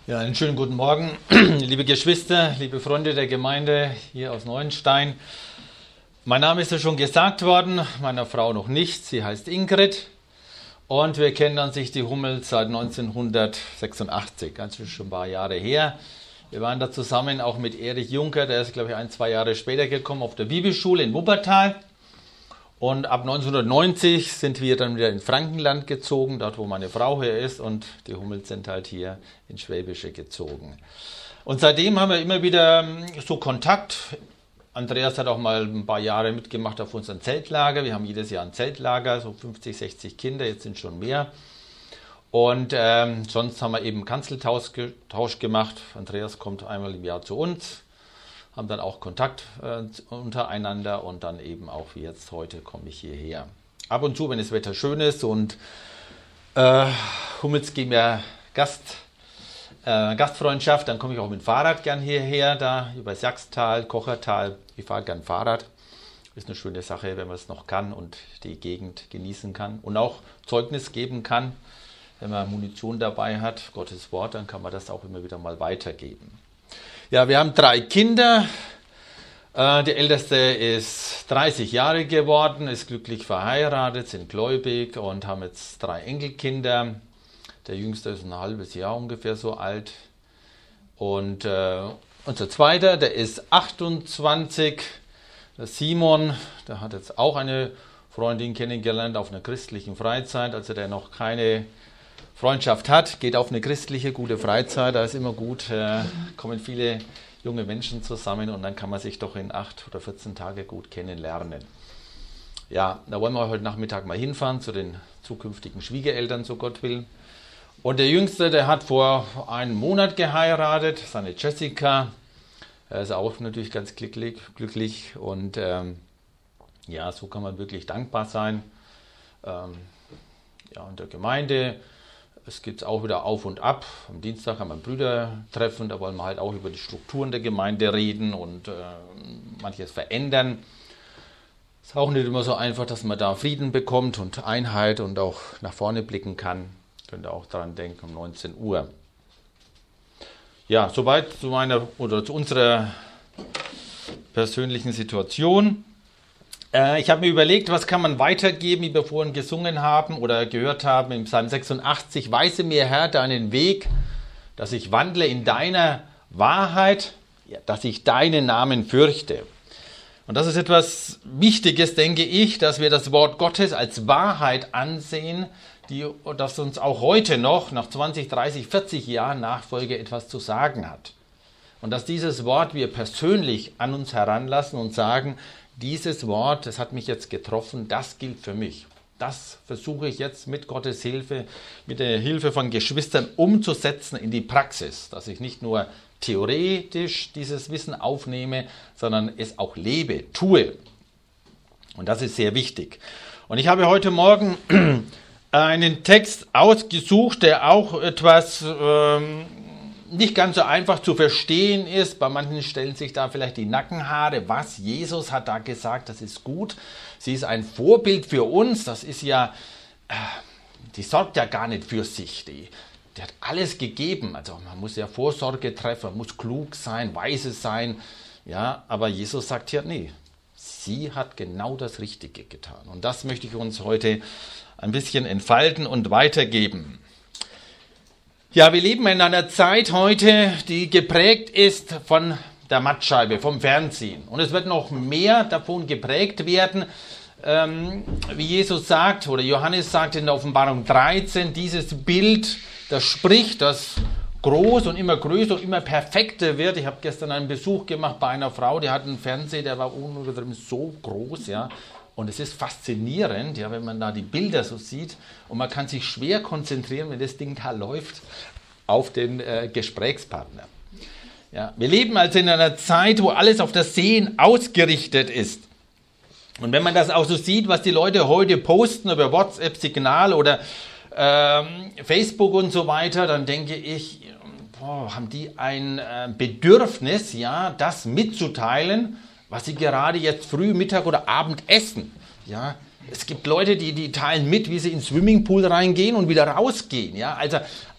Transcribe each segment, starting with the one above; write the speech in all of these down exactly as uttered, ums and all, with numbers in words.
Ja, einen schönen guten Morgen, liebe Geschwister, liebe Freunde der Gemeinde hier aus Neuenstein. Mein Name ist ja schon gesagt worden, meiner Frau noch nicht. Sie heißt Ingrid und wir kennen an sich die Hummel seit neunzehnhundertsechsundachtzig, ganz schon ein paar Jahre her. Wir waren da zusammen auch mit Erich Juncker, der ist, glaube ich, ein, zwei Jahre später gekommen, auf der Bibelschule in Wuppertal. Und ab neunzehnhundertneunzig sind wir dann wieder in Frankenland gezogen, dort wo meine Frau hier ist, und die Hummels sind halt hier ins Schwäbische gezogen. Und seitdem haben wir immer wieder so Kontakt. Andreas hat auch mal ein paar Jahre mitgemacht auf unserem Zeltlager. Wir haben jedes Jahr ein Zeltlager, so fünfzig, sechzig Kinder, jetzt sind schon mehr. Und ähm, sonst haben wir eben Kanzeltausch gemacht. Andreas kommt einmal im Jahr zu uns. Haben dann auch Kontakt äh, untereinander und dann eben auch wie jetzt heute komme ich hierher. Ab und zu, wenn das Wetter schön ist und äh, Hummels geben ja Gast, äh, Gastfreundschaft, dann komme ich auch mit dem Fahrrad gern hierher, da über Sachstal, Kochertal. Ich fahre gern Fahrrad. Ist eine schöne Sache, wenn man es noch kann und die Gegend genießen kann und auch Zeugnis geben kann. Wenn man Munition dabei hat, Gottes Wort, dann kann man das auch immer wieder mal weitergeben. Ja, wir haben drei Kinder. Äh, der älteste ist dreißig Jahre geworden, ist glücklich verheiratet, sind gläubig und haben jetzt drei Enkelkinder. Der jüngste ist ein halbes Jahr ungefähr so alt. Und äh, unser zweiter, der ist achtundzwanzig, der Simon, der hat jetzt auch eine Freundin kennengelernt auf einer christlichen Freizeit, also der noch keine Freundschaft hat, geht auf eine christliche, gute Freizeit, da ist immer gut, äh, kommen viele junge Menschen zusammen und dann kann man sich doch in acht oder vierzehn Tage gut kennenlernen. Ja, da wollen wir heute Nachmittag mal hinfahren zu den zukünftigen Schwiegereltern, so Gott will. Und der Jüngste, der hat vor einem Monat geheiratet, seine Jessica, er ist auch natürlich ganz glücklich, glücklich und ähm, ja, so kann man wirklich dankbar sein. Ähm, ja, und der Gemeinde, es gibt auch wieder auf und ab. Am Dienstag haben wir ein Brüdertreffen, da wollen wir halt auch über die Strukturen der Gemeinde reden und äh, manches verändern. Es ist auch nicht immer so einfach, dass man da Frieden bekommt und Einheit und auch nach vorne blicken kann. Könnt ihr auch daran denken, um neunzehn Uhr. Ja, soweit zu meiner oder zu unserer persönlichen Situation. Ich habe mir überlegt, was kann man weitergeben, wie wir vorhin gesungen haben oder gehört haben im Psalm sechsundachtzig. Weise mir, Herr, deinen Weg, dass ich wandle in deiner Wahrheit, dass ich deinen Namen fürchte. Und das ist etwas Wichtiges, denke ich, dass wir das Wort Gottes als Wahrheit ansehen, die, das uns auch heute noch, nach zwanzig, dreißig, vierzig Jahren Nachfolge etwas zu sagen hat. Und dass dieses Wort wir persönlich an uns heranlassen und sagen, dieses Wort, das hat mich jetzt getroffen, das gilt für mich. Das versuche ich jetzt mit Gottes Hilfe, mit der Hilfe von Geschwistern umzusetzen in die Praxis. Dass ich nicht nur theoretisch dieses Wissen aufnehme, sondern es auch lebe, tue. Und das ist sehr wichtig. Und ich habe heute Morgen einen Text ausgesucht, der auch etwas ähm, nicht ganz so einfach zu verstehen ist. Bei manchen stellen sich da vielleicht die Nackenhaare. Was? Jesus hat da gesagt, das ist gut. Sie ist ein Vorbild für uns. Das ist ja, äh, die sorgt ja gar nicht für sich. Die, die hat alles gegeben. Also man muss ja Vorsorge treffen, man muss klug sein, weise sein. Ja, aber Jesus sagt hier, nee, sie hat genau das Richtige getan. Und das möchte ich uns heute ein bisschen entfalten und weitergeben. Ja, wir leben in einer Zeit heute, die geprägt ist von der Mattscheibe, vom Fernsehen. Und es wird noch mehr davon geprägt werden, ähm, wie Jesus sagt, oder Johannes sagt in der Offenbarung dreizehn, dieses Bild, das spricht, das groß und immer größer und immer perfekter wird. Ich habe gestern einen Besuch gemacht bei einer Frau, die hat einen Fernseher, der war unten so groß, ja. Und es ist faszinierend, ja, wenn man da die Bilder so sieht und man kann sich schwer konzentrieren, wenn das Ding da läuft, auf den äh, Gesprächspartner. Ja, wir leben also in einer Zeit, wo alles auf das Sehen ausgerichtet ist. Und wenn man das auch so sieht, was die Leute heute posten über WhatsApp, Signal oder ähm, Facebook und so weiter, dann denke ich, boah, haben die ein äh, Bedürfnis, ja, das mitzuteilen, was sie gerade jetzt früh, Mittag oder Abend essen. Ja, es gibt Leute, die, die teilen mit, wie sie ins Swimmingpool reingehen und wieder rausgehen. Ja, also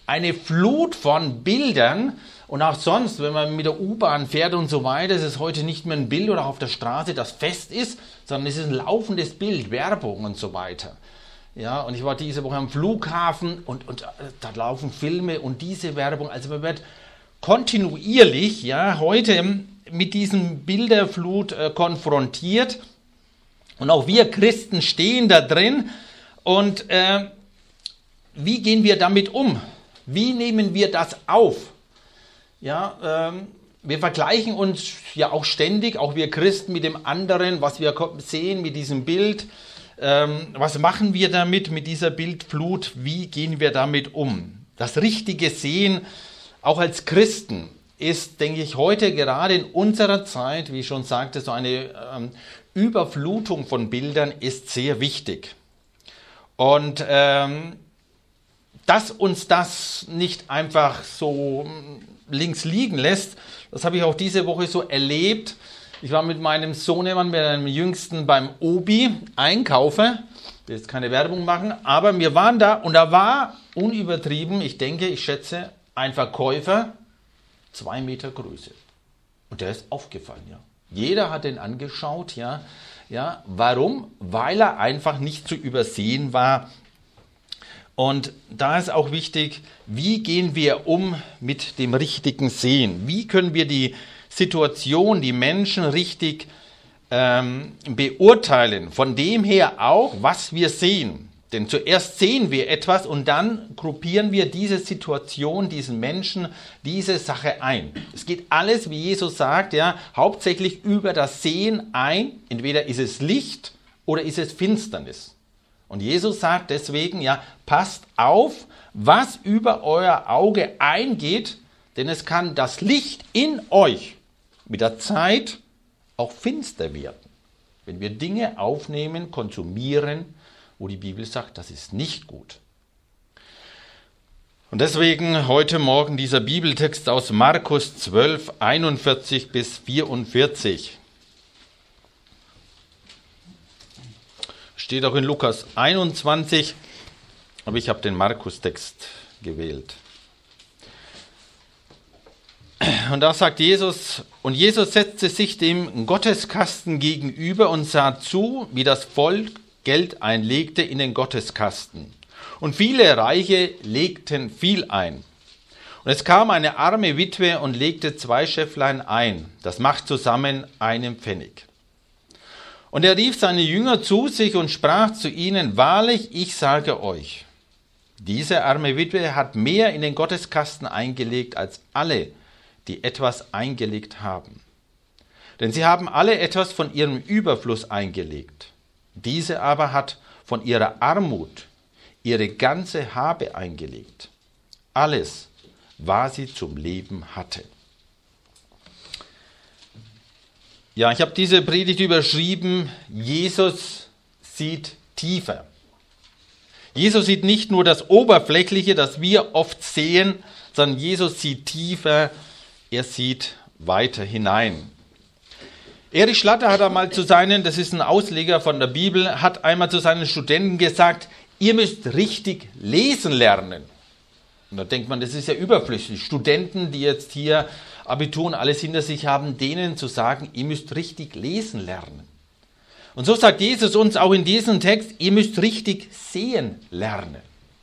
eine Flut von Bildern. Und auch sonst, wenn man mit der U-Bahn fährt und so weiter, ist es heute nicht mehr ein Bild oder auf der Straße, das fest ist, sondern es ist ein laufendes Bild, Werbung und so weiter. Ja, und ich war diese Woche am Flughafen und, und da laufen Filme und diese Werbung. Also man wird kontinuierlich, ja, heute mit diesem Bilderflut äh, konfrontiert. Und auch wir Christen stehen da drin. Und äh, wie gehen wir damit um? Wie nehmen wir das auf? Ja, ähm, wir vergleichen uns ja auch ständig, auch wir Christen, mit dem anderen, was wir sehen mit diesem Bild. Ähm, was machen wir damit, mit dieser Bildflut? Wie gehen wir damit um? Das richtige Sehen, auch als Christen, ist, denke ich, heute gerade in unserer Zeit, wie ich schon sagte, so eine ähm, Überflutung von Bildern ist sehr wichtig. Und ähm, dass uns das nicht einfach so links liegen lässt, das habe ich auch diese Woche so erlebt. Ich war mit meinem Sohnemann, mit einem Jüngsten beim Obi einkaufen. Ich will jetzt keine Werbung machen, aber wir waren da und da war unübertrieben, ich denke, ich schätze, ein Verkäufer, zwei Meter Größe. Und der ist aufgefallen, ja. Jeder hat den angeschaut, ja. Ja, warum? Weil er einfach nicht zu übersehen war. Und da ist auch wichtig, wie gehen wir um mit dem richtigen Sehen? Wie können wir die Situation, die Menschen richtig ähm, beurteilen? Von dem her auch, was wir sehen. Denn zuerst sehen wir etwas und dann gruppieren wir diese Situation, diesen Menschen, diese Sache ein. Es geht alles, wie Jesus sagt, ja, hauptsächlich über das Sehen ein. Entweder ist es Licht oder ist es Finsternis. Und Jesus sagt deswegen, ja, passt auf, was über euer Auge eingeht, denn es kann das Licht in euch mit der Zeit auch finster werden. Wenn wir Dinge aufnehmen, konsumieren, wo die Bibel sagt, das ist nicht gut. Und deswegen heute Morgen dieser Bibeltext aus Markus zwölf, einundvierzig bis vierundvierzig. Steht auch in Lukas einundzwanzig, aber ich habe den Markus-Text gewählt. Und da sagt Jesus, und Jesus setzte sich dem Gotteskasten gegenüber und sah zu, wie das Volk Geld einlegte in den Gotteskasten. Und viele Reiche legten viel ein. Und es kam eine arme Witwe und legte zwei Schäfflein ein. Das macht zusammen einen Pfennig. Und er rief seine Jünger zu sich und sprach zu ihnen, wahrlich, ich sage euch, diese arme Witwe hat mehr in den Gotteskasten eingelegt als alle, die etwas eingelegt haben. Denn sie haben alle etwas von ihrem Überfluss eingelegt. Diese aber hat von ihrer Armut ihre ganze Habe eingelegt. Alles, was sie zum Leben hatte. Ja, ich habe diese Predigt überschrieben, Jesus sieht tiefer. Jesus sieht nicht nur das Oberflächliche, das wir oft sehen, sondern Jesus sieht tiefer, er sieht weiter hinein. Erich Schlatter hat einmal zu seinen, das ist ein Ausleger von der Bibel, hat einmal zu seinen Studenten gesagt, ihr müsst richtig lesen lernen. Und da denkt man, das ist ja überflüssig. Studenten, die jetzt hier Abitur und alles hinter sich haben, denen zu sagen, ihr müsst richtig lesen lernen. Und so sagt Jesus uns auch in diesem Text, ihr müsst richtig sehen lernen.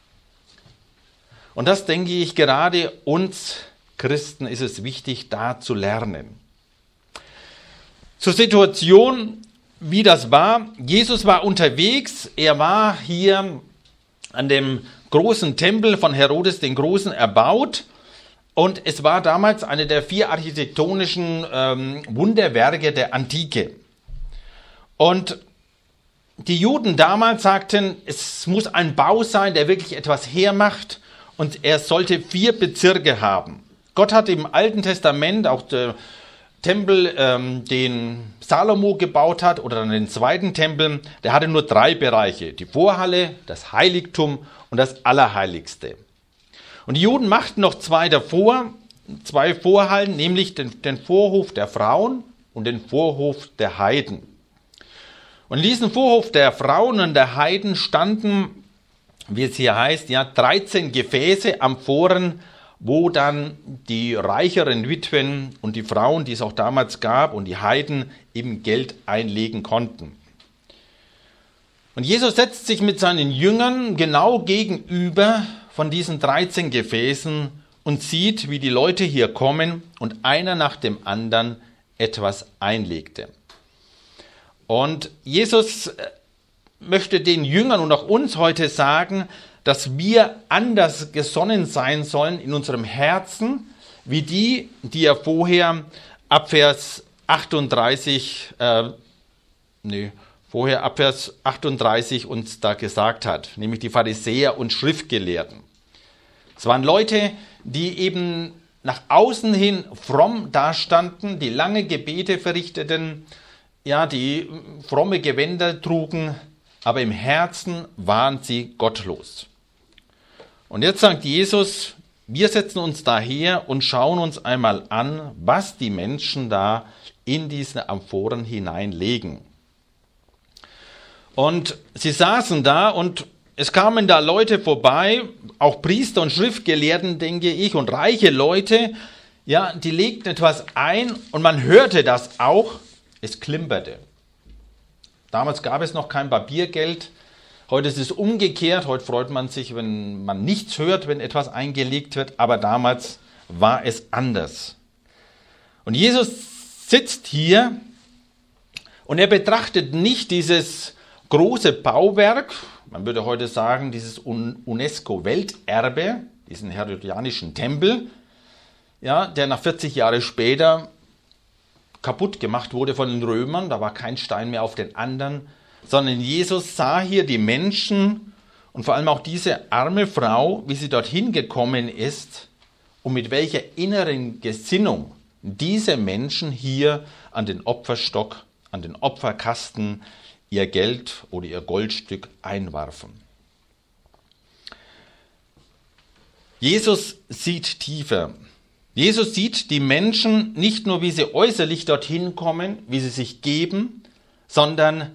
Und das denke ich, gerade uns Christen ist es wichtig, da zu lernen. Zur Situation, wie das war. Jesus war unterwegs, er war hier an dem großen Tempel von Herodes den Großen erbaut und es war damals eine der vier architektonischen ähm, Wunderwerke der Antike. Und die Juden damals sagten, es muss ein Bau sein, der wirklich etwas hermacht und er sollte vier Bezirke haben. Gott hat im Alten Testament auch der Tempel, ähm, den Salomo gebaut hat, oder dann den zweiten Tempel, der hatte nur drei Bereiche. Die Vorhalle, das Heiligtum und das Allerheiligste. Und die Juden machten noch zwei davor, zwei Vorhallen, nämlich den, den Vorhof der Frauen und den Vorhof der Heiden. Und in diesem Vorhof der Frauen und der Heiden standen wie es hier heißt, ja, dreizehn Gefäße, Amphoren, wo dann die reicheren Witwen und die Frauen, die es auch damals gab, und die Heiden eben Geld einlegen konnten. Und Jesus setzt sich mit seinen Jüngern genau gegenüber von diesen dreizehn Gefäßen und sieht, wie die Leute hier kommen und einer nach dem anderen etwas einlegte. Und Jesus möchte den Jüngern und auch uns heute sagen, dass wir anders gesonnen sein sollen in unserem Herzen, wie die, die er vorher ab Vers achtunddreißig, äh, nee, vorher ab Vers achtunddreißig uns da gesagt hat, nämlich die Pharisäer und Schriftgelehrten. Es waren Leute, die eben nach außen hin fromm dastanden, die lange Gebete verrichteten, ja, die fromme Gewänder trugen, aber im Herzen waren sie gottlos. Und jetzt sagt Jesus, wir setzen uns daher und schauen uns einmal an, was die Menschen da in diese Amphoren hineinlegen. Und sie saßen da und es kamen da Leute vorbei, auch Priester und Schriftgelehrten, denke ich, und reiche Leute, ja, die legten etwas ein und man hörte das auch, es klimperte. Damals gab es noch kein Papiergeld. Heute ist es umgekehrt. Heute freut man sich, wenn man nichts hört, wenn etwas eingelegt wird. Aber damals war es anders. Und Jesus sitzt hier und er betrachtet nicht dieses große Bauwerk, man würde heute sagen, dieses UNESCO-Welterbe, diesen herodianischen Tempel, ja, der nach vierzig Jahre später kaputt gemacht wurde von den Römern, da war kein Stein mehr auf den anderen, sondern Jesus sah hier die Menschen und vor allem auch diese arme Frau, wie sie dorthin gekommen ist und mit welcher inneren Gesinnung diese Menschen hier an den Opferstock, an den Opferkasten ihr Geld oder ihr Goldstück einwarfen. Jesus sieht tiefer. Jesus sieht die Menschen nicht nur, wie sie äußerlich dorthin kommen, wie sie sich geben, sondern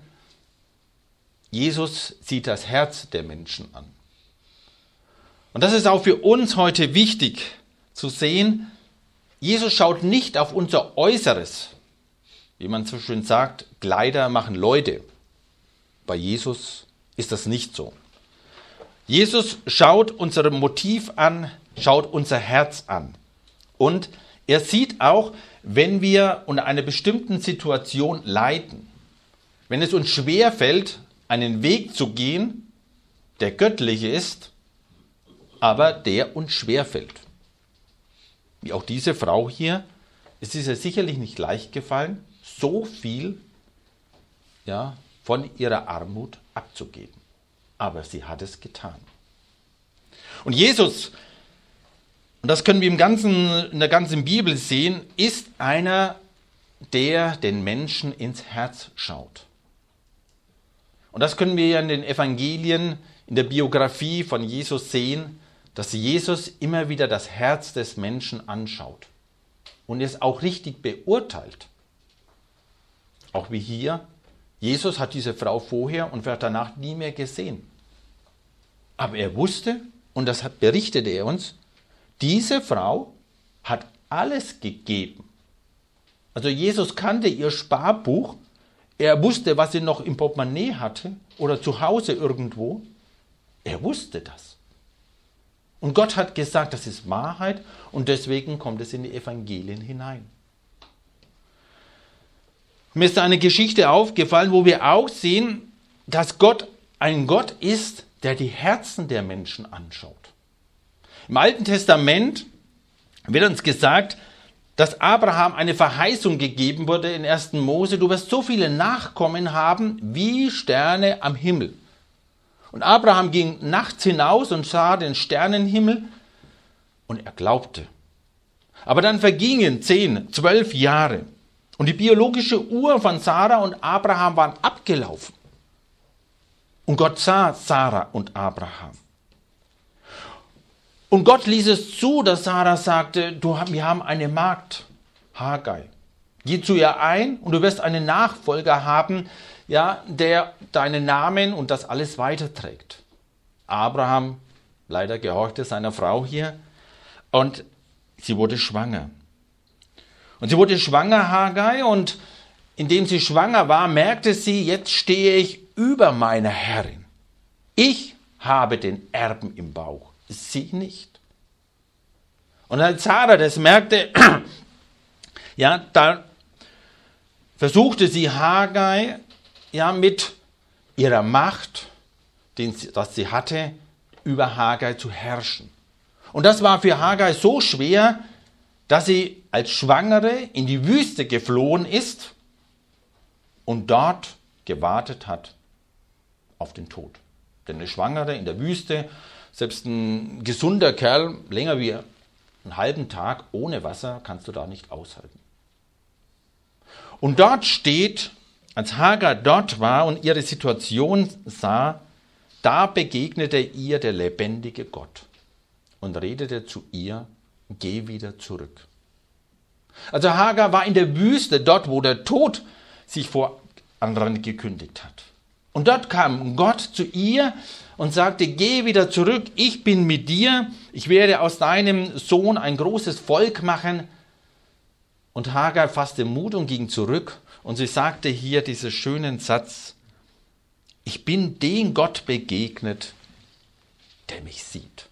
Jesus sieht das Herz der Menschen an. Und das ist auch für uns heute wichtig zu sehen. Jesus schaut nicht auf unser Äußeres. Wie man so schön sagt, Kleider machen Leute. Bei Jesus ist das nicht so. Jesus schaut unser Motiv an, schaut unser Herz an. Und er sieht auch, wenn wir unter einer bestimmten Situation leiden, wenn es uns schwerfällt, einen Weg zu gehen, der göttlich ist, aber der uns schwerfällt. Wie auch diese Frau hier, es ist ihr sicherlich nicht leicht gefallen, so viel ja, von ihrer Armut abzugeben. Aber sie hat es getan. Und Jesus, und das können wir im ganzen, in der ganzen Bibel sehen, ist einer, der den Menschen ins Herz schaut. Und das können wir ja in den Evangelien, in der Biografie von Jesus sehen, dass Jesus immer wieder das Herz des Menschen anschaut und es auch richtig beurteilt. Auch wie hier, Jesus hat diese Frau vorher und wird danach nie mehr gesehen. Aber er wusste, und das hat, berichtete er uns, diese Frau hat alles gegeben. Also Jesus kannte ihr Sparbuch, er wusste, was sie noch im Portemonnaie hatte oder zu Hause irgendwo. Er wusste das. Und Gott hat gesagt, das ist Wahrheit und deswegen kommt es in die Evangelien hinein. Mir ist eine Geschichte aufgefallen, wo wir auch sehen, dass Gott ein Gott ist, der die Herzen der Menschen anschaut. Im Alten Testament wird uns gesagt, dass Abraham eine Verheißung gegeben wurde in ersten Mose, du wirst so viele Nachkommen haben wie Sterne am Himmel. Und Abraham ging nachts hinaus und sah den Sternenhimmel und er glaubte. Aber dann vergingen zehn, zwölf Jahre und die biologische Uhr von Sarah und Abraham waren abgelaufen. Und Gott sah Sarah und Abraham. Und Gott ließ es zu, dass Sarah sagte, du, wir haben eine Magd, Hagai. Geh zu ihr ein und du wirst einen Nachfolger haben, ja, der deinen Namen und das alles weiterträgt. Abraham leider gehorchte seiner Frau hier und sie wurde schwanger. Und sie wurde schwanger, Hagar, und indem sie schwanger war, merkte sie, jetzt stehe ich über meiner Herrin. Ich habe den Erben im Bauch, sie nicht. Und als Sarah das merkte, ja, da versuchte sie Hagar ja mit ihrer Macht, den sie, das sie hatte, über Hagar zu herrschen. Und das war für Hagar so schwer, dass sie als Schwangere in die Wüste geflohen ist und dort gewartet hat auf den Tod. Denn eine Schwangere in der Wüste, selbst ein gesunder Kerl, länger wie einen halben Tag ohne Wasser, kannst du da nicht aushalten. Und dort steht, als Hagar dort war und ihre Situation sah, da begegnete ihr der lebendige Gott und redete zu ihr, geh wieder zurück. Also Hagar war in der Wüste, dort wo der Tod sich vor anderen gekündigt hat. Und dort kam Gott zu ihr und sagte, geh wieder zurück, ich bin mit dir, ich werde aus deinem Sohn ein großes Volk machen. Und Hagar fasste Mut und ging zurück und sie sagte hier diesen schönen Satz, ich bin dem Gott begegnet, der mich sieht.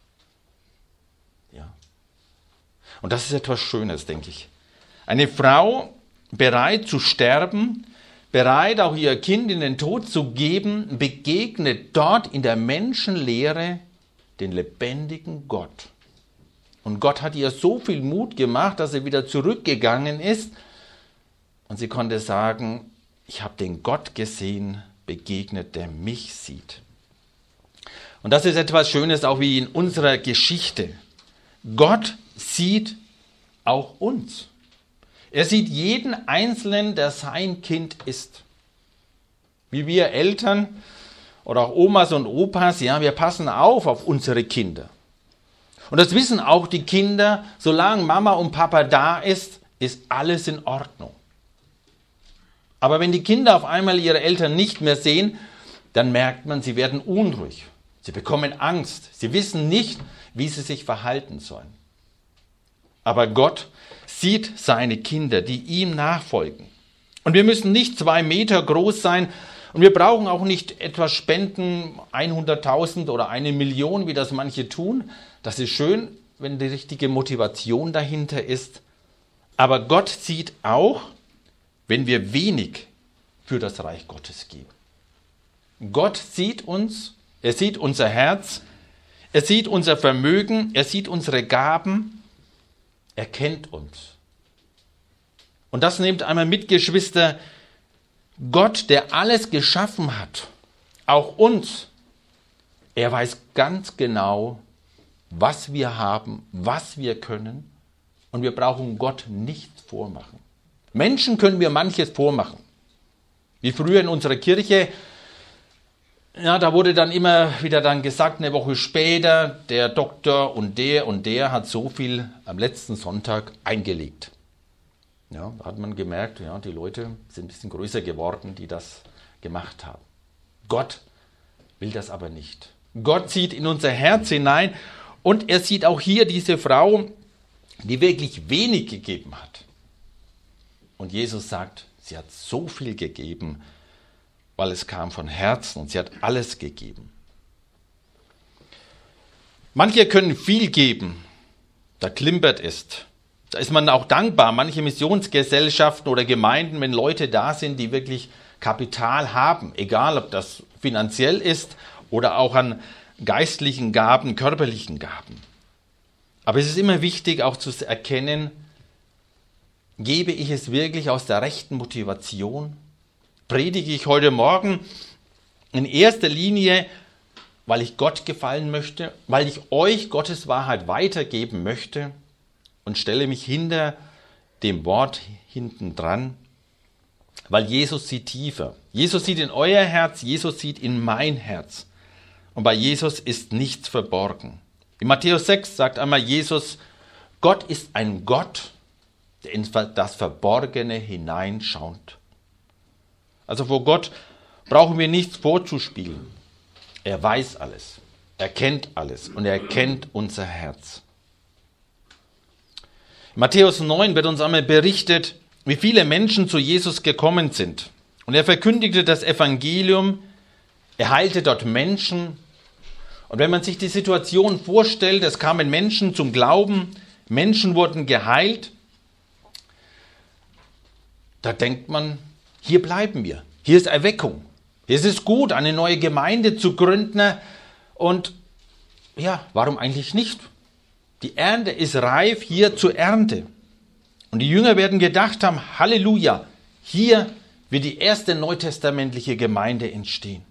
Ja. Und das ist etwas Schönes, denke ich. Eine Frau bereit zu sterben, bereit auch ihr Kind in den Tod zu geben, begegnet dort in der Menschenlehre den lebendigen Gott. Und Gott hat ihr so viel Mut gemacht, dass sie wieder zurückgegangen ist und sie konnte sagen, ich habe den Gott gesehen, begegnet, der mich sieht. Und das ist etwas Schönes, auch wie in unserer Geschichte. Gott sieht auch uns. Er sieht jeden Einzelnen, der sein Kind ist. Wie wir Eltern oder auch Omas und Opas, ja, wir passen auf auf unsere Kinder. Und das wissen auch die Kinder, solange Mama und Papa da ist, ist alles in Ordnung. Aber wenn die Kinder auf einmal ihre Eltern nicht mehr sehen, dann merkt man, sie werden unruhig. Sie bekommen Angst. Sie wissen nicht, wie sie sich verhalten sollen. Aber Gott sieht seine Kinder, die ihm nachfolgen. Und wir müssen nicht zwei Meter groß sein und wir brauchen auch nicht etwas spenden, hunderttausend oder eine Million, wie das manche tun. Das ist schön, wenn die richtige Motivation dahinter ist. Aber Gott sieht auch, wenn wir wenig für das Reich Gottes geben. Gott sieht uns, er sieht unser Herz, er sieht unser Vermögen, er sieht unsere Gaben, er kennt uns. Und das nehmt einmal mit, Geschwister, Gott, der alles geschaffen hat, auch uns, er weiß ganz genau, was wir haben, was wir können, und wir brauchen Gott nichts vormachen. Menschen können wir manches vormachen. Wie früher in unserer Kirche, ja, da wurde dann immer wieder dann gesagt, eine Woche später, der Doktor und der und der hat so viel am letzten Sonntag eingelegt. Ja, da hat man gemerkt, ja, die Leute sind ein bisschen größer geworden, die das gemacht haben. Gott will das aber nicht. Gott sieht in unser Herz hinein und er sieht auch hier diese Frau, die wirklich wenig gegeben hat. Und Jesus sagt, sie hat so viel gegeben, weil es kam von Herzen und sie hat alles gegeben. Manche können viel geben, da klimpert es. Da ist man auch dankbar. Manche Missionsgesellschaften oder Gemeinden, wenn Leute da sind, die wirklich Kapital haben, egal ob das finanziell ist oder auch an geistlichen Gaben, körperlichen Gaben. Aber es ist immer wichtig auch zu erkennen, gebe ich es wirklich aus der rechten Motivation? Predige ich heute Morgen in erster Linie, weil ich Gott gefallen möchte, weil ich euch Gottes Wahrheit weitergeben möchte und stelle mich hinter dem Wort hinten dran, weil Jesus sieht tiefer. Jesus sieht in euer Herz, Jesus sieht in mein Herz. Und bei Jesus ist nichts verborgen. In Matthäus sechs sagt einmal Jesus, Gott ist ein Gott, der in das Verborgene hineinschaut. Also vor Gott brauchen wir nichts vorzuspielen. Er weiß alles. Er kennt alles und er kennt unser Herz. In Matthäus neun wird uns einmal berichtet, wie viele Menschen zu Jesus gekommen sind. Und er verkündigte das Evangelium, er heilte dort Menschen. Und wenn man sich die Situation vorstellt, es kamen Menschen zum Glauben, Menschen wurden geheilt, da denkt man, hier bleiben wir, hier ist Erweckung. Hier ist es gut, eine neue Gemeinde zu gründen. Und ja, warum eigentlich nicht? Die Ernte ist reif, hier zur Ernte. Und die Jünger werden gedacht haben, Halleluja, hier wird die erste neutestamentliche Gemeinde entstehen.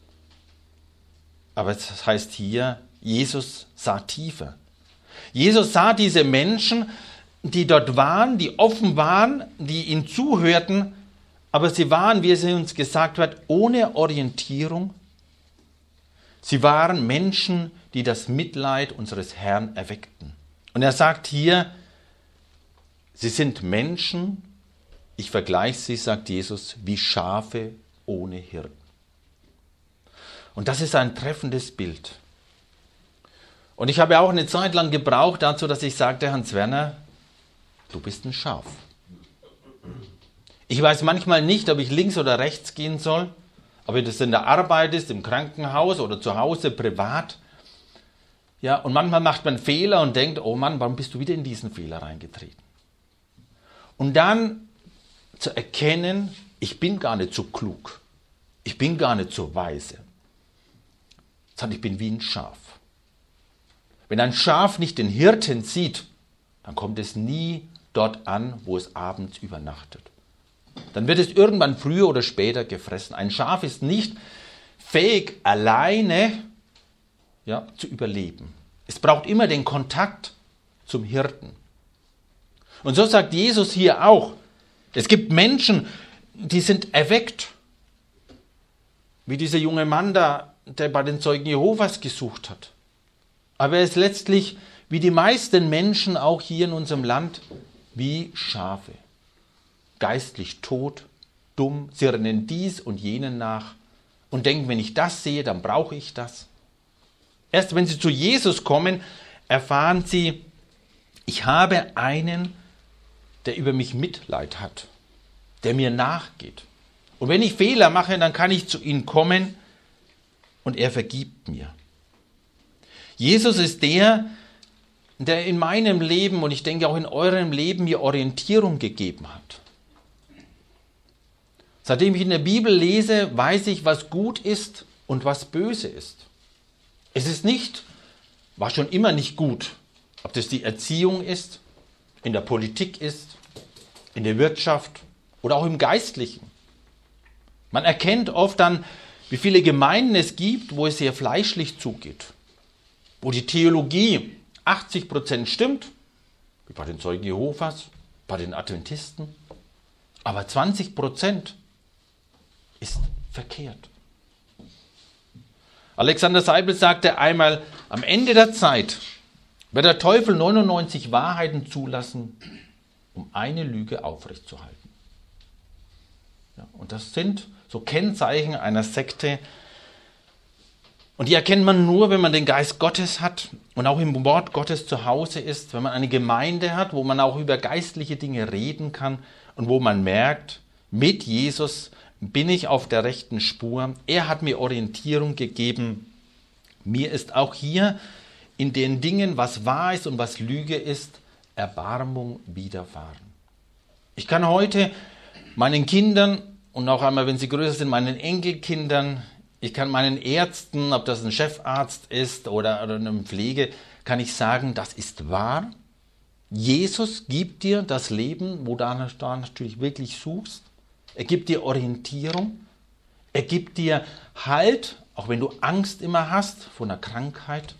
Aber es heißt hier, Jesus sah tiefer. Jesus sah diese Menschen, die dort waren, die offen waren, die ihm zuhörten, aber sie waren, wie es uns gesagt wird, ohne Orientierung. Sie waren Menschen, die das Mitleid unseres Herrn erweckten. Und er sagt hier, sie sind Menschen, ich vergleiche sie, sagt Jesus, wie Schafe ohne Hirten. Und das ist ein treffendes Bild. Und ich habe auch eine Zeit lang gebraucht dazu, dass ich sagte, Hans Werner, du bist ein Schaf. Ich weiß manchmal nicht, ob ich links oder rechts gehen soll, ob das in der Arbeit ist, im Krankenhaus oder zu Hause, privat. Ja, und manchmal macht man Fehler und denkt, oh Mann, warum bist du wieder in diesen Fehler reingetreten? Und dann zu erkennen, ich bin gar nicht so klug, ich bin gar nicht so weise, sondern ich bin wie ein Schaf. Wenn ein Schaf nicht den Hirten sieht, dann kommt es nie dort an, wo es abends übernachtet. Dann wird es irgendwann früher oder später gefressen. Ein Schaf ist nicht fähig, alleine ja, zu überleben. Es braucht immer den Kontakt zum Hirten. Und so sagt Jesus hier auch, es gibt Menschen, die sind erweckt. Wie dieser junge Mann da, der bei den Zeugen Jehovas gesucht hat. Aber er ist letztlich, wie die meisten Menschen auch hier in unserem Land, wie Schafe. Geistlich tot, dumm, sie rennen dies und jenen nach und denken, wenn ich das sehe, dann brauche ich das. Erst wenn sie zu Jesus kommen, erfahren sie, ich habe einen, der über mich Mitleid hat, der mir nachgeht. Und wenn ich Fehler mache, dann kann ich zu ihm kommen und er vergibt mir. Jesus ist der, der in meinem Leben und ich denke auch in eurem Leben mir Orientierung gegeben hat. Seitdem ich in der Bibel lese, weiß ich, was gut ist und was böse ist. Es ist nicht, war schon immer nicht gut, ob das die Erziehung ist, in der Politik ist, in der Wirtschaft oder auch im Geistlichen. Man erkennt oft dann, wie viele Gemeinden es gibt, wo es sehr fleischlich zugeht, wo die Theologie achtzig Prozent stimmt, wie bei den Zeugen Jehovas, bei den Adventisten, aber zwanzig Prozent ist verkehrt. Alexander Seibel sagte einmal, am Ende der Zeit wird der Teufel neunundneunzig Wahrheiten zulassen, um eine Lüge aufrechtzuerhalten. Ja, und das sind so Kennzeichen einer Sekte. Und die erkennt man nur, wenn man den Geist Gottes hat und auch im Wort Gottes zu Hause ist, wenn man eine Gemeinde hat, wo man auch über geistliche Dinge reden kann und wo man merkt, mit Jesus bin ich auf der rechten Spur. Er hat mir Orientierung gegeben. Mir ist auch hier in den Dingen, was wahr ist und was Lüge ist, Erbarmung widerfahren. Ich kann heute meinen Kindern und auch einmal, wenn sie größer sind, meinen Enkelkindern, ich kann meinen Ärzten, ob das ein Chefarzt ist oder, oder eine Pflege, kann ich sagen, das ist wahr. Jesus gibt dir das Leben, wo du da natürlich wirklich suchst. Er gibt dir Orientierung. Er gibt dir Halt, auch wenn du Angst immer hast vor einer Krankheit.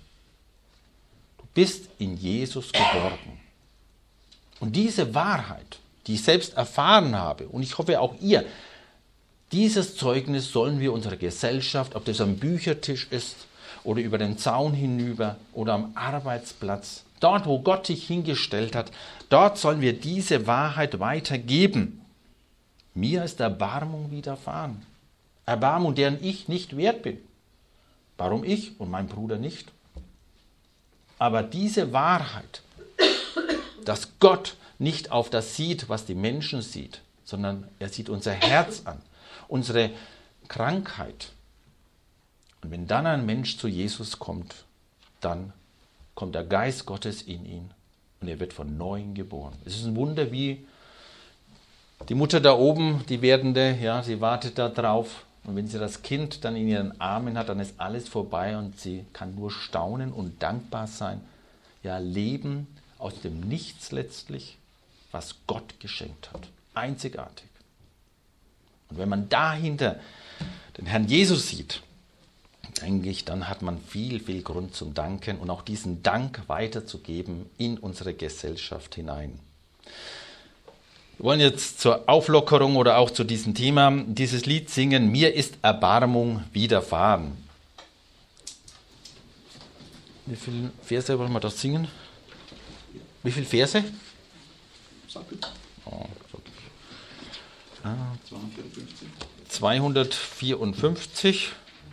Du bist in Jesus geborgen. Und diese Wahrheit, die ich selbst erfahren habe, und ich hoffe auch ihr, dieses Zeugnis sollen wir unserer Gesellschaft, ob das am Büchertisch ist oder über den Zaun hinüber oder am Arbeitsplatz, dort, wo Gott dich hingestellt hat, dort sollen wir diese Wahrheit weitergeben. Mir ist Erbarmung widerfahren. Erbarmung, deren ich nicht wert bin. Warum ich und mein Bruder nicht? Aber diese Wahrheit, dass Gott nicht auf das sieht, was die Menschen sieht, sondern er sieht unser Herz an, unsere Krankheit. Und wenn dann ein Mensch zu Jesus kommt, dann kommt der Geist Gottes in ihn und er wird von Neuem geboren. Es ist ein Wunder, wie die Mutter da oben, die Werdende, ja, sie wartet da drauf. Und wenn sie das Kind dann in ihren Armen hat, dann ist alles vorbei und sie kann nur staunen und dankbar sein. Ja, leben aus dem Nichts letztlich, was Gott geschenkt hat. Einzigartig. Und wenn man dahinter den Herrn Jesus sieht, denke ich, dann hat man viel, viel Grund zum Danken und auch diesen Dank weiterzugeben in unsere Gesellschaft hinein. Wir wollen jetzt zur Auflockerung oder auch zu diesem Thema dieses Lied singen, Mir ist Erbarmung widerfahren. Wie viele Verse wollen wir das singen? Wie viele Verse? Oh, ah, zweihundertvierundfünfzig.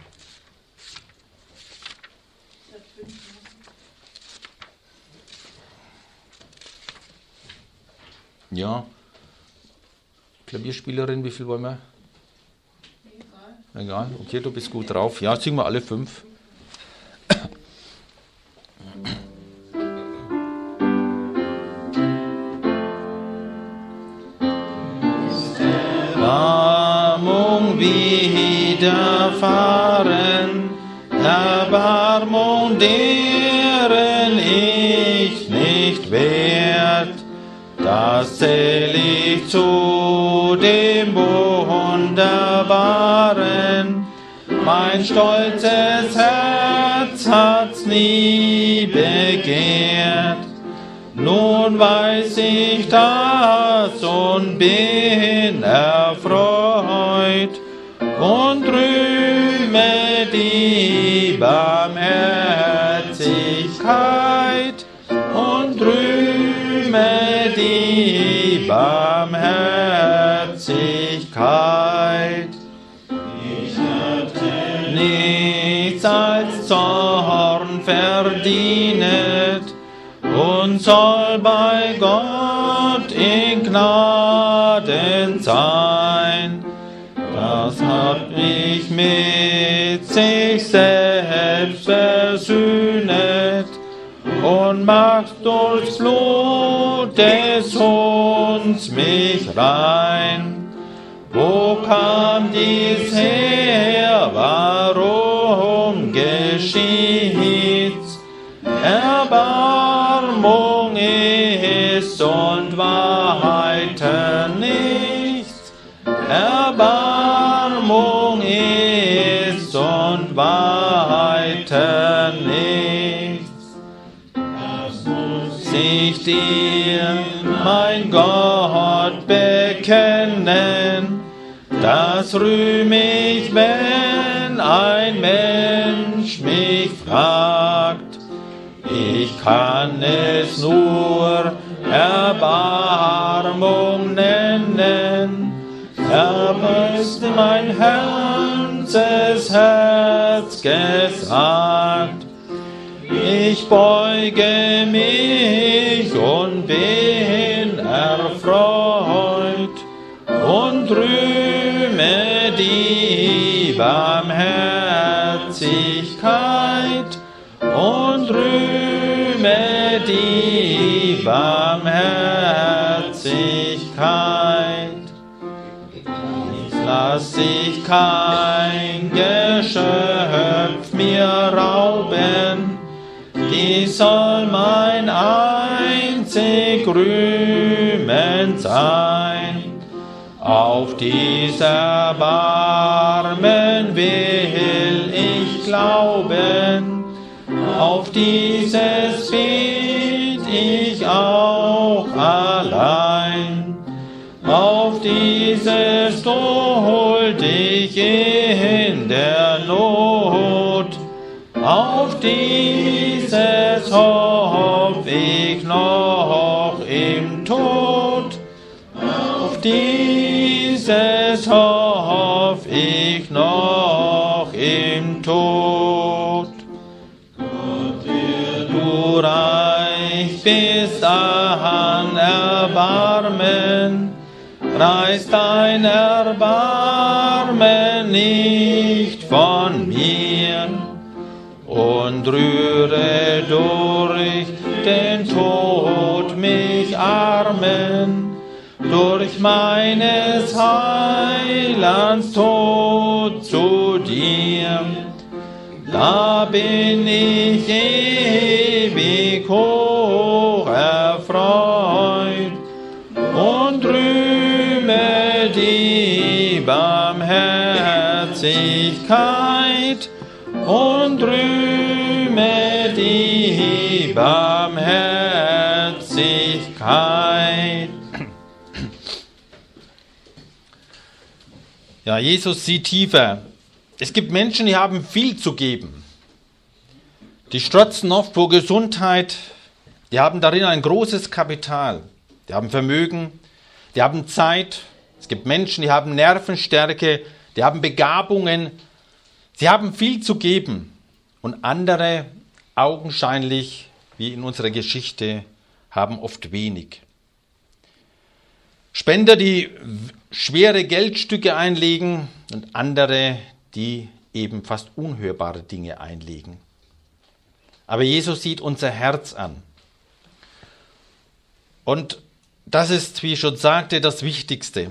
Ja. Klavierspielerin, wie viel wollen wir? Egal. Egal, okay, du bist gut drauf. Ja, singen wir alle fünf. Erbarmung widerfahren, Erbarmung, deren ich nicht wert, das zähl ich zu dem Wunderbaren. Mein stolzes Herz hat's nie begehrt. Nun weiß ich das und bin erfreut und rühme die Barmherzigkeit und rühme die Barmherzigkeit. Ich hatte nichts als Zorn verdient und soll bei Gott in Gnaden sein. Das hat mich mit sich selbst versöhnet und macht durchs Blut des Sohns mich rein. Wo kam dies her? Warum geschieht's? Erbarmung ist und Wahrheit nichts. Erbarmung ist und Wahrheit nichts. Ich dir, mein Gott, bekennen, das rühm ich, wenn ein Mensch mich fragt. Ich kann es nur Erbarmung nennen, aber ist mein ganzes Herz gesagt. Ich beuge mich und bin erfreut und rühme die Barmherzigkeit und rühme die Barmherzigkeit. Lass ich kein Geschöpf mir rauben, die soll mein einzig Rühmen sein. Auf dies Erbarmen will ich glauben, auf dieses bitt ich auch allein. Auf dieses duld ich in der Not, auf dieses hoff ich noch im Tod, auf dieses hoff ich noch im Tod. bist an Erbarmen, reiß dein Erbarmen nicht von mir und rühre durch den Tod mich Armen, durch meines Heilands Tod zu dir. Da bin ich ewig hoch erfreut und rühme die Barmherzigkeit und rühme die Barmherzigkeit. Ja, Jesus sieht tiefer. Es gibt Menschen, die haben viel zu geben. Die strotzen oft vor Gesundheit. Die haben darin ein großes Kapital. Die haben Vermögen. Die haben Zeit. Es gibt Menschen, die haben Nervenstärke. Die haben Begabungen. Sie haben viel zu geben. Und andere, augenscheinlich, wie in unserer Geschichte, haben oft wenig. Spender, die schwere Geldstücke einlegen und andere, die eben fast unhörbare Dinge einlegen. Aber Jesus sieht unser Herz an. Und das ist, wie ich schon sagte, das Wichtigste.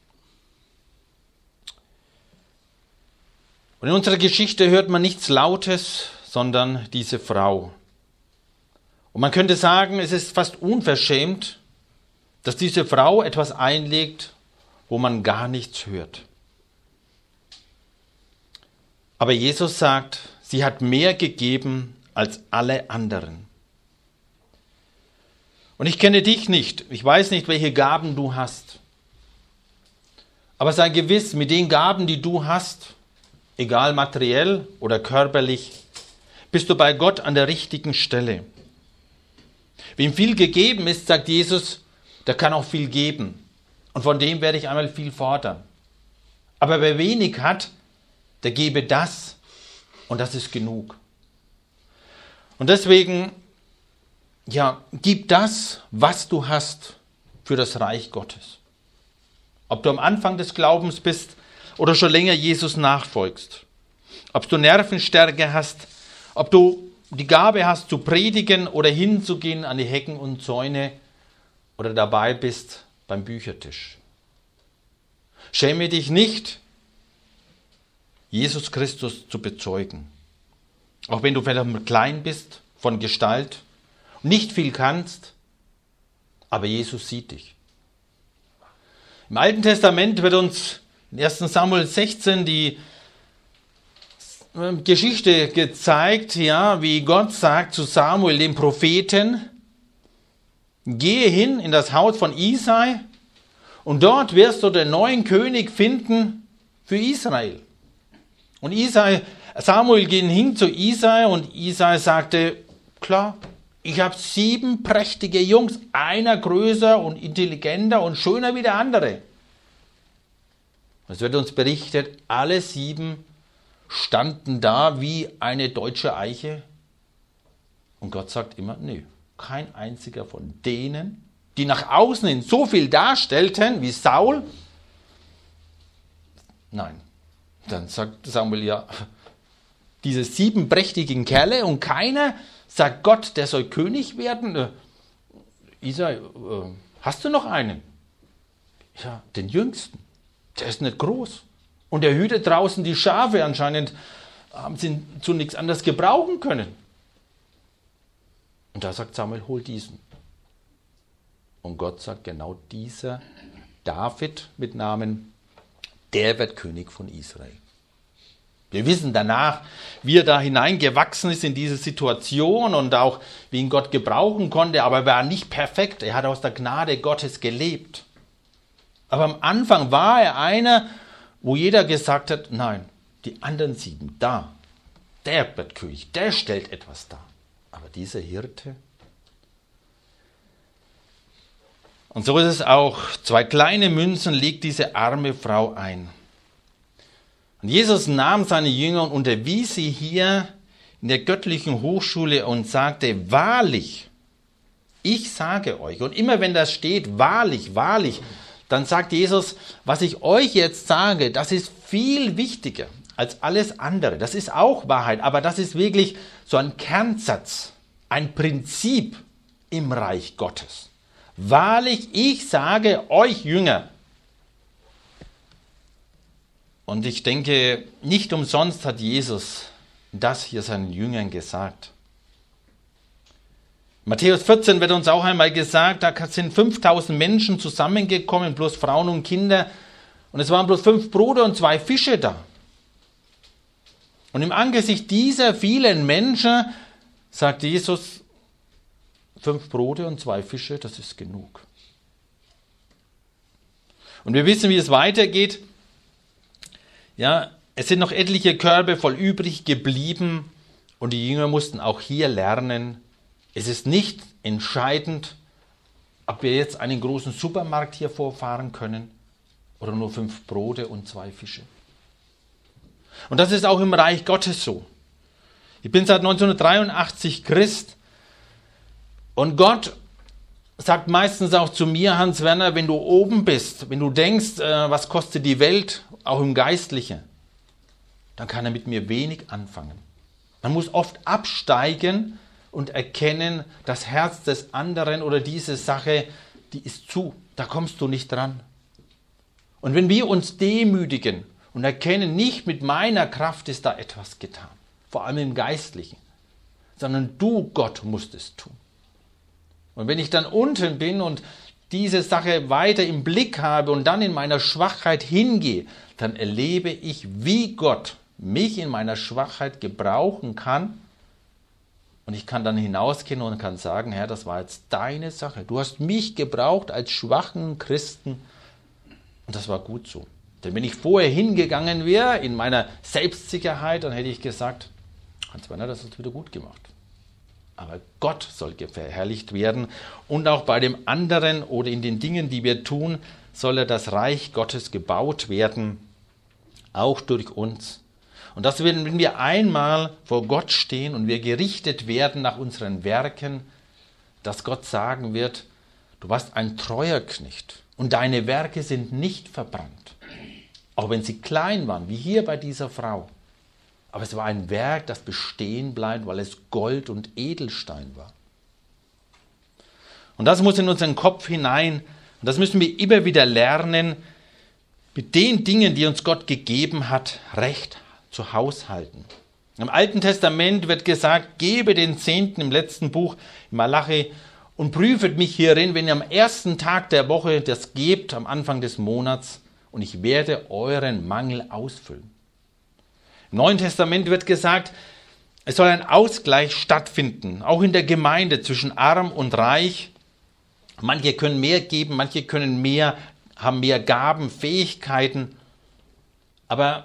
Und in unserer Geschichte hört man nichts Lautes, sondern diese Frau. Und man könnte sagen, es ist fast unverschämt, dass diese Frau etwas einlegt, wo man gar nichts hört. Aber Jesus sagt, sie hat mehr gegeben als alle anderen. Und ich kenne dich nicht. Ich weiß nicht, welche Gaben du hast. Aber sei gewiss, mit den Gaben, die du hast, egal materiell oder körperlich, bist du bei Gott an der richtigen Stelle. Wem viel gegeben ist, sagt Jesus, der kann auch viel geben. Und von dem werde ich einmal viel fordern. Aber wer wenig hat, der gebe das. Und das ist genug. Und deswegen, ja, gib das, was du hast, für das Reich Gottes. Ob du am Anfang des Glaubens bist oder schon länger Jesus nachfolgst. Ob du Nervenstärke hast, ob du die Gabe hast zu predigen oder hinzugehen an die Hecken und Zäune oder dabei bist beim Büchertisch. Schäme dich nicht, Jesus Christus zu bezeugen. Auch wenn du vielleicht klein bist von Gestalt, nicht viel kannst, aber Jesus sieht dich. Im Alten Testament wird uns in ersten Samuel sechzehn die Geschichte gezeigt, ja, wie Gott sagt zu Samuel, dem Propheten, gehe hin in das Haus von Isai und dort wirst du den neuen König finden für Israel. Und Isai, Samuel ging hin zu Isai und Isai sagte, klar, ich habe sieben prächtige Jungs, einer größer und intelligenter und schöner wie der andere. Es wird uns berichtet, alle sieben standen da wie eine deutsche Eiche. Und Gott sagt immer, nö, kein einziger von denen, die nach außen hin so viel darstellten wie Saul. Nein. Dann sagt Samuel, ja, diese sieben prächtigen Kerle und keiner sagt Gott, der soll König werden. Äh, Isai, äh, hast du noch einen? Ja, den Jüngsten. Der ist nicht groß. Und der hütet draußen die Schafe. Anscheinend haben sie ihn zu nichts anderes gebrauchen können. Und da sagt Samuel, hol diesen. Und Gott sagt, genau dieser David mit Namen, der wird König von Israel. Wir wissen danach, wie er da hineingewachsen ist in diese Situation und auch, wie ihn Gott gebrauchen konnte, aber er war nicht perfekt. Er hat aus der Gnade Gottes gelebt. Aber am Anfang war er einer, wo jeder gesagt hat, nein, die anderen sieben, da, der wird König, der stellt etwas dar. Aber dieser Hirte. Und so ist es auch, zwei kleine Münzen legt diese arme Frau ein. Und Jesus nahm seine Jünger und unterwies sie hier in der göttlichen Hochschule und sagte, wahrlich, ich sage euch. Und immer wenn das steht, wahrlich, wahrlich, dann sagt Jesus, was ich euch jetzt sage, das ist viel wichtiger als alles andere. Das ist auch Wahrheit, aber das ist wirklich so ein Kernsatz, ein Prinzip im Reich Gottes. Wahrlich, ich sage euch Jünger. Und ich denke, nicht umsonst hat Jesus das hier seinen Jüngern gesagt. Matthäus vierzehn wird uns auch einmal gesagt, da sind fünftausend Menschen zusammengekommen, bloß Frauen und Kinder. Und es waren bloß fünf Brote und zwei Fische da. Und im Angesicht dieser vielen Menschen sagt Jesus, fünf Brote und zwei Fische, das ist genug. Und wir wissen, wie es weitergeht. Ja, es sind noch etliche Körbe voll übrig geblieben und die Jünger mussten auch hier lernen, es ist nicht entscheidend, ob wir jetzt einen großen Supermarkt hier vorfahren können oder nur fünf Brote und zwei Fische. Und das ist auch im Reich Gottes so. Ich bin seit neunzehnhundertdreiundachtzig Christ und Gott sagt meistens auch zu mir, Hans-Werner, wenn du oben bist, wenn du denkst, äh, was kostet die Welt, auch im Geistlichen, dann kann er mit mir wenig anfangen. Man muss oft absteigen und erkennen, das Herz des anderen oder diese Sache, die ist zu, da kommst du nicht dran. Und wenn wir uns demütigen und erkennen, nicht mit meiner Kraft ist da etwas getan, vor allem im Geistlichen, sondern du, Gott, musst es tun. Und wenn ich dann unten bin und diese Sache weiter im Blick habe und dann in meiner Schwachheit hingehe, dann erlebe ich, wie Gott mich in meiner Schwachheit gebrauchen kann. Und ich kann dann hinausgehen und kann sagen, Herr, das war jetzt deine Sache. Du hast mich gebraucht als schwachen Christen. Und das war gut so. Denn wenn ich vorher hingegangen wäre, in meiner Selbstsicherheit, dann hätte ich gesagt, Hans-Werner, das hast du wieder gut gemacht. Aber Gott soll verherrlicht werden. Und auch bei dem anderen oder in den Dingen, die wir tun, soll das Reich Gottes gebaut werden, auch durch uns. Und das werden, wenn wir einmal vor Gott stehen und wir gerichtet werden nach unseren Werken, dass Gott sagen wird, du warst ein treuer Knecht und deine Werke sind nicht verbrannt. Auch wenn sie klein waren, wie hier bei dieser Frau. Aber es war ein Werk, das bestehen bleibt, weil es Gold und Edelstein war. Und das muss in unseren Kopf hinein. Und das müssen wir immer wieder lernen, mit den Dingen, die uns Gott gegeben hat, recht zu haushalten. Im Alten Testament wird gesagt, gebe den Zehnten im letzten Buch, im Malachi, und prüfet mich hierin, wenn ihr am ersten Tag der Woche das gebt, am Anfang des Monats, und ich werde euren Mangel ausfüllen. Im Neuen Testament wird gesagt, es soll ein Ausgleich stattfinden, auch in der Gemeinde zwischen arm und reich. Manche können mehr geben, manche können mehr, haben mehr Gaben, Fähigkeiten, aber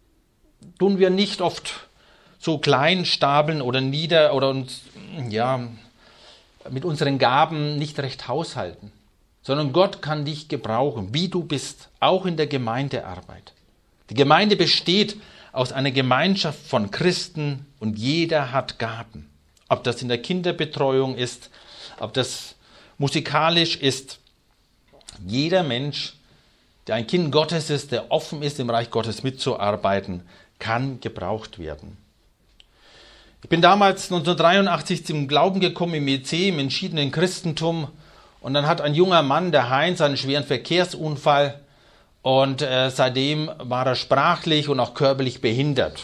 tun wir nicht oft so klein stapeln oder nieder oder uns ja, mit unseren Gaben nicht recht haushalten, sondern Gott kann dich gebrauchen, wie du bist, auch in der Gemeindearbeit. Die Gemeinde besteht aus einer Gemeinschaft von Christen und jeder hat Gaben. Ob das in der Kinderbetreuung ist, ob das musikalisch ist. Jeder Mensch, der ein Kind Gottes ist, der offen ist, im Reich Gottes mitzuarbeiten, kann gebraucht werden. Ich bin damals neunzehnhundertdreiundachtzig zum Glauben gekommen im E C, im entschiedenen Christentum. Und dann hat ein junger Mann, der Heinz, einen schweren Verkehrsunfall. Und äh, seitdem war er sprachlich und auch körperlich behindert.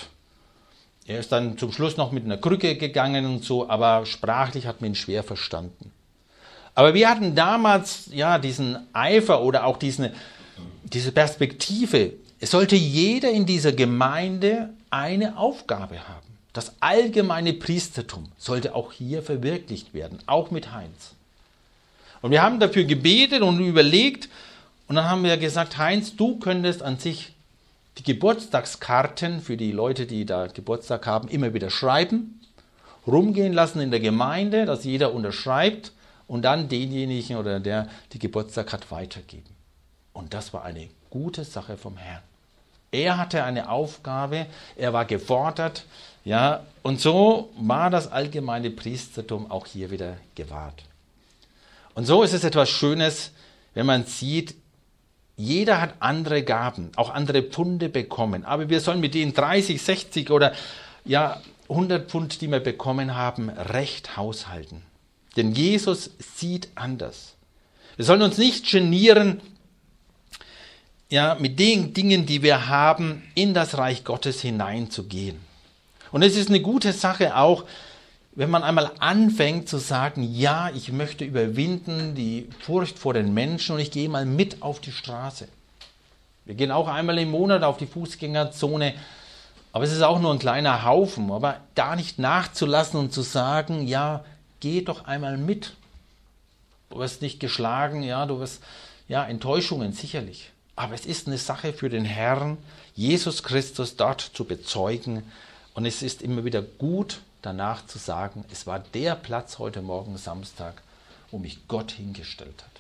Er ist dann zum Schluss noch mit einer Krücke gegangen und so, aber sprachlich hat man ihn schwer verstanden. Aber wir hatten damals ja diesen Eifer oder auch diesen, diese Perspektive. Es sollte jeder in dieser Gemeinde eine Aufgabe haben. Das allgemeine Priestertum sollte auch hier verwirklicht werden, auch mit Heinz. Und wir haben dafür gebetet und überlegt und dann haben wir gesagt, Heinz, du könntest an sich die Geburtstagskarten für die Leute, die da Geburtstag haben, immer wieder schreiben, rumgehen lassen in der Gemeinde, dass jeder unterschreibt und dann denjenigen oder der die Geburtstag hat, weitergeben. Und das war eine gute Sache vom Herrn. Er hatte eine Aufgabe, er war gefordert, ja, und so war das allgemeine Priestertum auch hier wieder gewahrt. Und so ist es etwas Schönes, wenn man sieht, jeder hat andere Gaben, auch andere Pfunde bekommen. Aber wir sollen mit den dreißig, sechzig oder ja, hundert Pfund, die wir bekommen haben, recht haushalten. Denn Jesus sieht anders. Wir sollen uns nicht genieren, ja, mit den Dingen, die wir haben, in das Reich Gottes hineinzugehen. Und es ist eine gute Sache auch, wenn man einmal anfängt zu sagen, ja, ich möchte überwinden die Furcht vor den Menschen und ich gehe mal mit auf die Straße. Wir gehen auch einmal im Monat auf die Fußgängerzone, aber es ist auch nur ein kleiner Haufen. Aber da nicht nachzulassen und zu sagen, ja, geh doch einmal mit. Du wirst nicht geschlagen, ja, du wirst, ja, Enttäuschungen sicherlich. Aber es ist eine Sache für den Herrn, Jesus Christus dort zu bezeugen. Und es ist immer wieder gut, danach zu sagen, es war der Platz heute Morgen Samstag, wo mich Gott hingestellt hat.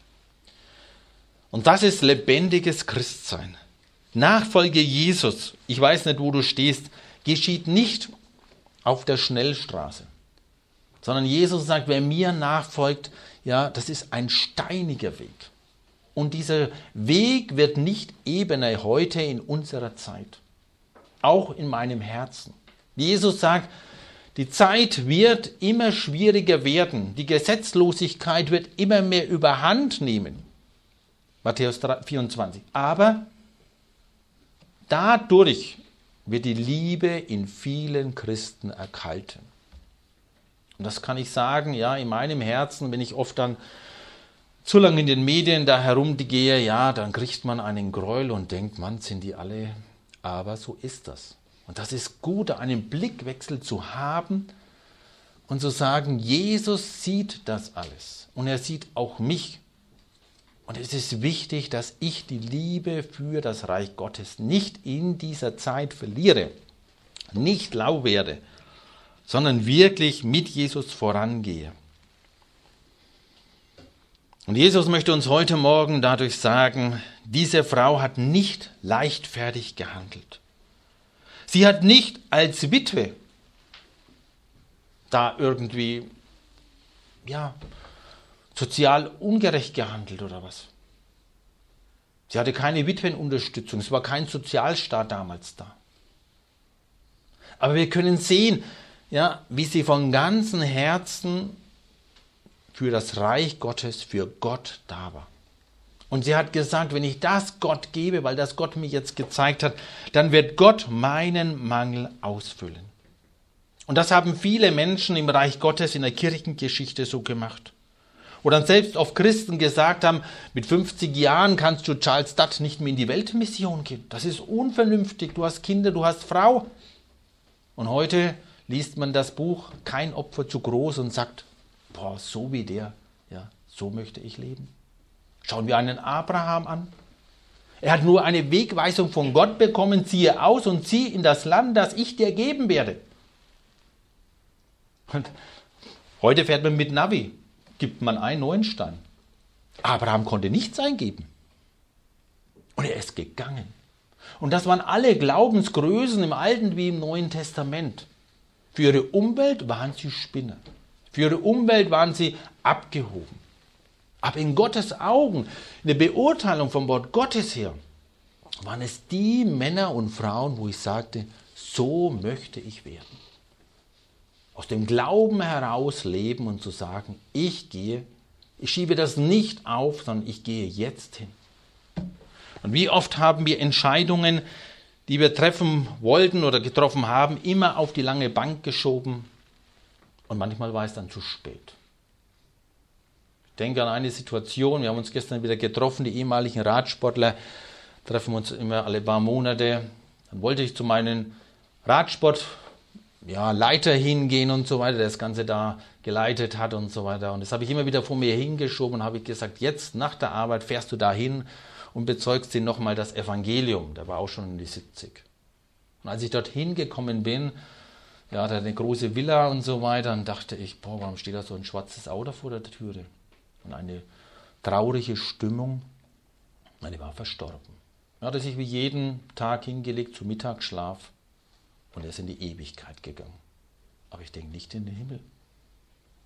Und das ist lebendiges Christsein. Nachfolge Jesus, ich weiß nicht, wo du stehst, geschieht nicht auf der Schnellstraße, sondern Jesus sagt, wer mir nachfolgt, ja, das ist ein steiniger Weg. Und dieser Weg wird nicht ebener heute in unserer Zeit, auch in meinem Herzen. Jesus sagt, die Zeit wird immer schwieriger werden. Die Gesetzlosigkeit wird immer mehr überhand nehmen. Matthäus vierundzwanzig. Aber dadurch wird die Liebe in vielen Christen erkalten. Und das kann ich sagen, ja, in meinem Herzen, wenn ich oft dann zu lange in den Medien da herumgehe, ja, dann kriegt man einen Gräuel und denkt, Mann, sind die alle, aber so ist das. Und das ist gut, einen Blickwechsel zu haben und zu sagen, Jesus sieht das alles und er sieht auch mich. Und es ist wichtig, dass ich die Liebe für das Reich Gottes nicht in dieser Zeit verliere, nicht lau werde, sondern wirklich mit Jesus vorangehe. Und Jesus möchte uns heute Morgen dadurch sagen, diese Frau hat nicht leichtfertig gehandelt. Sie hat nicht als Witwe da irgendwie, ja, sozial ungerecht gehandelt oder was. Sie hatte keine Witwenunterstützung, es war kein Sozialstaat damals da. Aber wir können sehen, ja, wie sie von ganzem Herzen für das Reich Gottes, für Gott da war. Und sie hat gesagt, wenn ich das Gott gebe, weil das Gott mir jetzt gezeigt hat, dann wird Gott meinen Mangel ausfüllen. Und das haben viele Menschen im Reich Gottes in der Kirchengeschichte so gemacht. Wo dann selbst oft Christen gesagt haben, mit fünfzig Jahren kannst du Charles Dutt nicht mehr in die Weltmission gehen. Das ist unvernünftig, du hast Kinder, du hast Frau. Und heute liest man das Buch Kein Opfer zu groß und sagt, boah, so wie der, ja, so möchte ich leben. Schauen wir einen Abraham an. Er hat nur eine Wegweisung von Gott bekommen, ziehe aus und zieh in das Land, das ich dir geben werde. Und heute fährt man mit Navi, gibt man einen neuen Stein. Abraham konnte nichts eingeben. Und er ist gegangen. Und das waren alle Glaubensgrößen im Alten wie im Neuen Testament. Für ihre Umwelt waren sie Spinner. Für ihre Umwelt waren sie abgehoben. Aber in Gottes Augen, in der Beurteilung vom Wort Gottes her, waren es die Männer und Frauen, wo ich sagte, so möchte ich werden. Aus dem Glauben heraus leben und zu sagen, ich gehe, ich schiebe das nicht auf, sondern ich gehe jetzt hin. Und wie oft haben wir Entscheidungen, die wir treffen wollten oder getroffen haben, immer auf die lange Bank geschoben und manchmal war es dann zu spät. Ich denke an eine Situation, wir haben uns gestern wieder getroffen, die ehemaligen Radsportler treffen uns immer alle paar Monate. Dann wollte ich zu meinen Radsport ja, Leiter hingehen und so weiter, der das Ganze da geleitet hat und so weiter. Und das habe ich immer wieder vor mir hingeschoben und habe ich gesagt, jetzt nach der Arbeit fährst du da hin und bezeugst ihnen nochmal das Evangelium. Der war auch schon in die siebzig. Und als ich dort hingekommen bin, ja, hat er eine große Villa und so weiter, dann dachte ich, boah, warum steht da so ein schwarzes Auto vor der Türe? Und eine traurige Stimmung. Er war verstorben. Er hatte sich wie jeden Tag hingelegt zum Mittagsschlaf und er ist in die Ewigkeit gegangen. Aber ich denke nicht in den Himmel.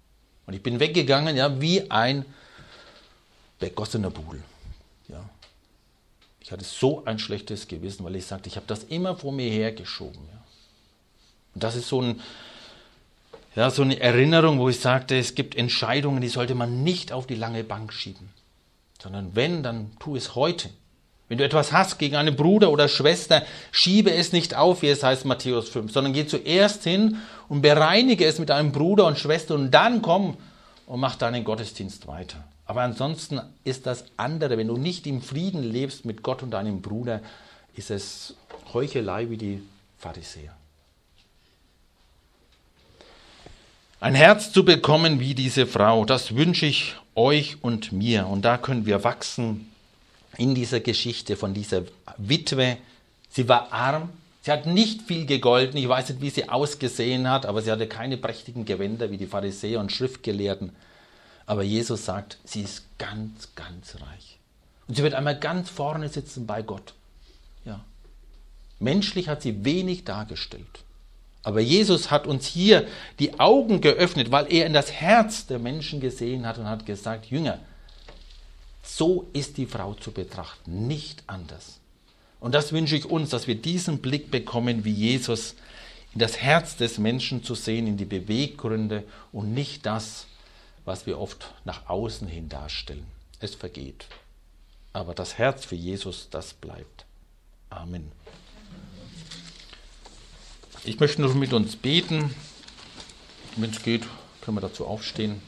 Und ich bin weggegangen, ja, wie ein begossener Buhl. Ja. Ich hatte so ein schlechtes Gewissen, weil ich sagte, ich habe das immer vor mir hergeschoben. Ja. Und das ist so, ein, ja, so eine Erinnerung, wo ich sagte, es gibt Entscheidungen, die sollte man nicht auf die lange Bank schieben. Sondern wenn, dann tu es heute. Wenn du etwas hast gegen einen Bruder oder Schwester, schiebe es nicht auf, wie es heißt Matthäus fünf, sondern geh zuerst hin und bereinige es mit einem Bruder und Schwester und dann komm und mach deinen Gottesdienst weiter. Aber ansonsten ist das andere, wenn du nicht im Frieden lebst mit Gott und deinem Bruder, ist es Heuchelei wie die Pharisäer. Ein Herz zu bekommen wie diese Frau, das wünsche ich euch und mir. Und da können wir wachsen in dieser Geschichte von dieser Witwe. Sie war arm, sie hat nicht viel gegolten, ich weiß nicht, wie sie ausgesehen hat, aber sie hatte keine prächtigen Gewänder wie die Pharisäer und Schriftgelehrten. Aber Jesus sagt, sie ist ganz, ganz reich. Und sie wird einmal ganz vorne sitzen bei Gott. Ja. Menschlich hat sie wenig dargestellt. Aber Jesus hat uns hier die Augen geöffnet, weil er in das Herz der Menschen gesehen hat und hat gesagt, Jünger, so ist die Frau zu betrachten, nicht anders. Und das wünsche ich uns, dass wir diesen Blick bekommen, wie Jesus, in das Herz des Menschen zu sehen, in die Beweggründe und nicht das, was wir oft nach außen hin darstellen. Es vergeht. Aber das Herz für Jesus, das bleibt. Amen. Ich möchte noch mit uns beten. Wenn es geht, können wir dazu aufstehen.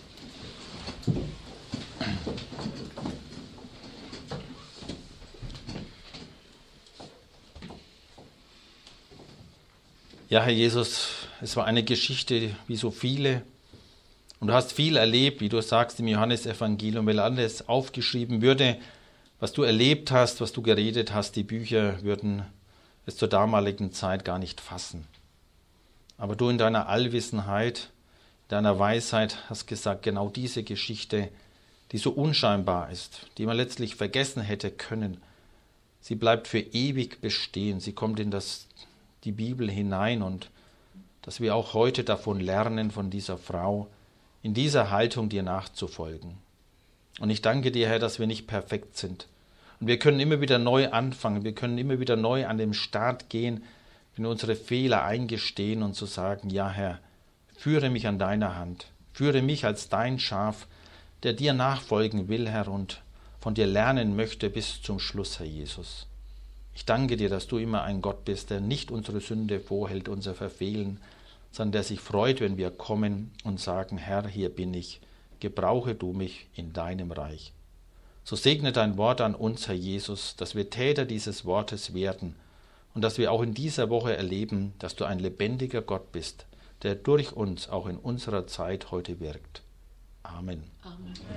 Ja, Herr Jesus, es war eine Geschichte wie so viele. Und du hast viel erlebt, wie du sagst im Johannesevangelium, weil alles aufgeschrieben würde, was du erlebt hast, was du geredet hast, die Bücher würden es zur damaligen Zeit gar nicht fassen. Aber du in deiner Allwissenheit, deiner Weisheit hast gesagt, genau diese Geschichte, die so unscheinbar ist, die man letztlich vergessen hätte können, sie bleibt für ewig bestehen. Sie kommt in das, die Bibel hinein und dass wir auch heute davon lernen, von dieser Frau, in dieser Haltung dir nachzufolgen. Und ich danke dir, Herr, dass wir nicht perfekt sind. Und wir können immer wieder neu anfangen, wir können immer wieder neu an den Start gehen, wenn wir unsere Fehler eingestehen und zu sagen, ja Herr, führe mich an deiner Hand, führe mich als dein Schaf, der dir nachfolgen will, Herr, und von dir lernen möchte bis zum Schluss, Herr Jesus. Ich danke dir, dass du immer ein Gott bist, der nicht unsere Sünde vorhält, unser Verfehlen, sondern der sich freut, wenn wir kommen und sagen, Herr, hier bin ich, gebrauche du mich in deinem Reich. So segne dein Wort an uns, Herr Jesus, dass wir Täter dieses Wortes werden und dass wir auch in dieser Woche erleben, dass du ein lebendiger Gott bist, der durch uns auch in unserer Zeit heute wirkt. Amen. Amen.